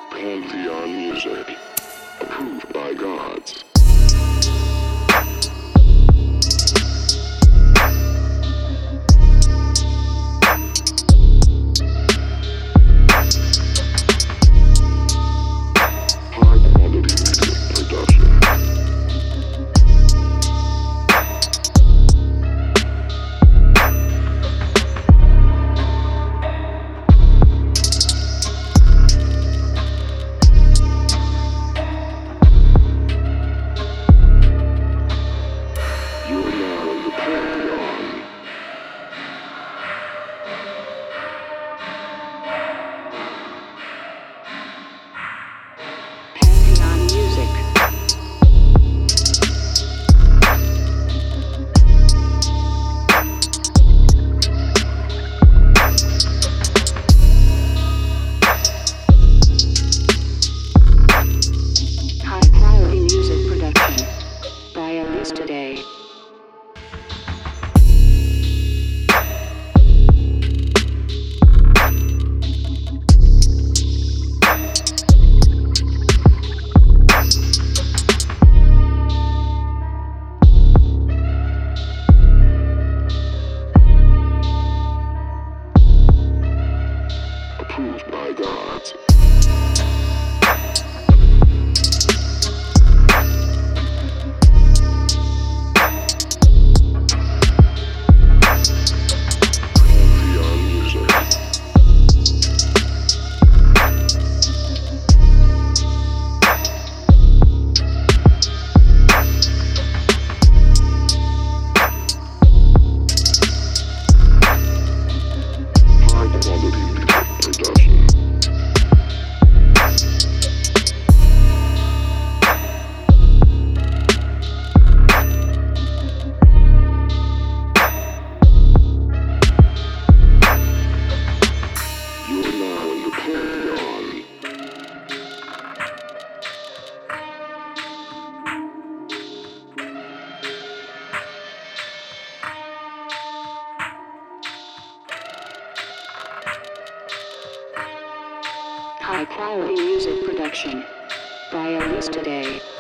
Pantheon Music. Approved by gods. High quality music production. You're now in the Pantheon. Pantheon Music. High quality music production by Elise Today. Approved by gods. Pantheon Music. High quality music production. You're now in the Pantheon. High quality music production by Elise Today.